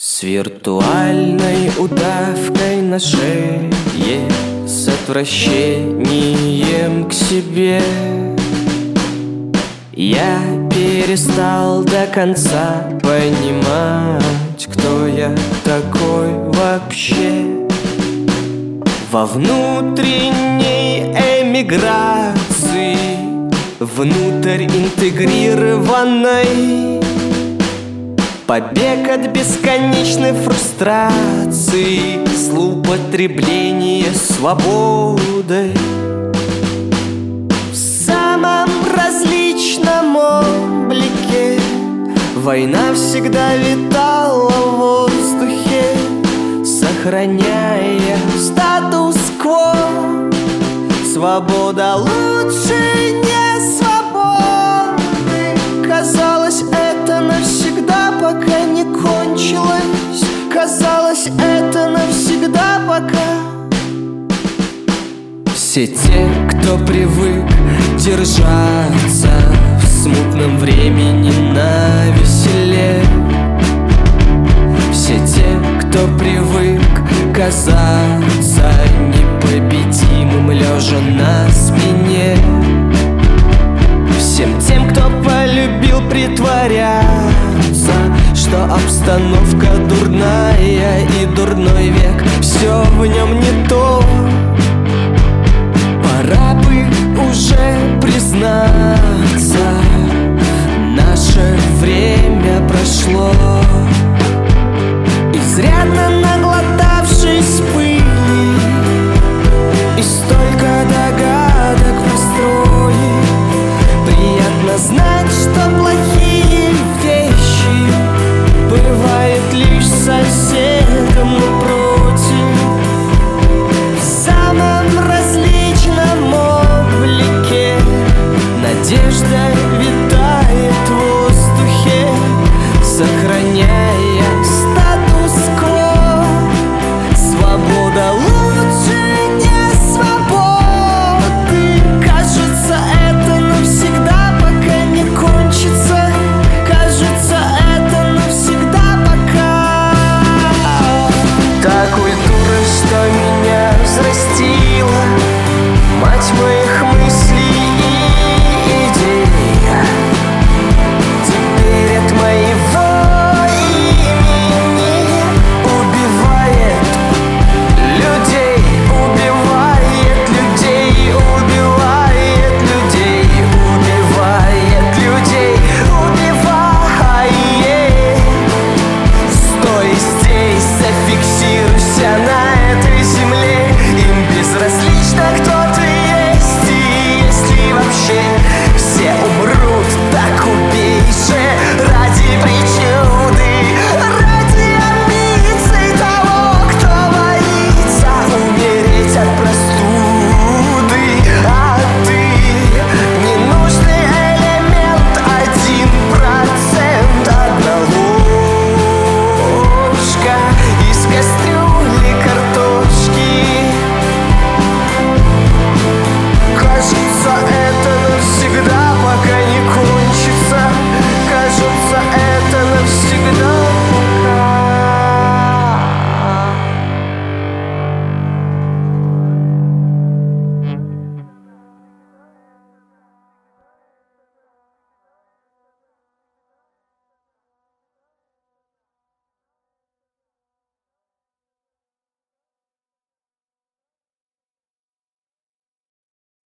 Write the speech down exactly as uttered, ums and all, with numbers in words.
С виртуальной удавкой на шее, с отвращением к себе, я перестал до конца понимать, кто я такой вообще. Во внутренней эмиграции, внутрь интегрированной, побег от бесконечной фрустрации, злоупотребление свободой. В самом различном облике война всегда витала в воздухе, сохраняя статус-кво. Свобода лучше не свободы. Казалось, это навсегда, пока не кончилось. Казалось, это навсегда, пока. Все те, кто привык держаться в смутном времени навеселе, все те, кто привык казаться непобедимым, лежа на спине, всем тем, кто полюбил притворяться, что обстановка дурная и дурной век, все в нем не то. Пора бы уже признаться, наше время прошло.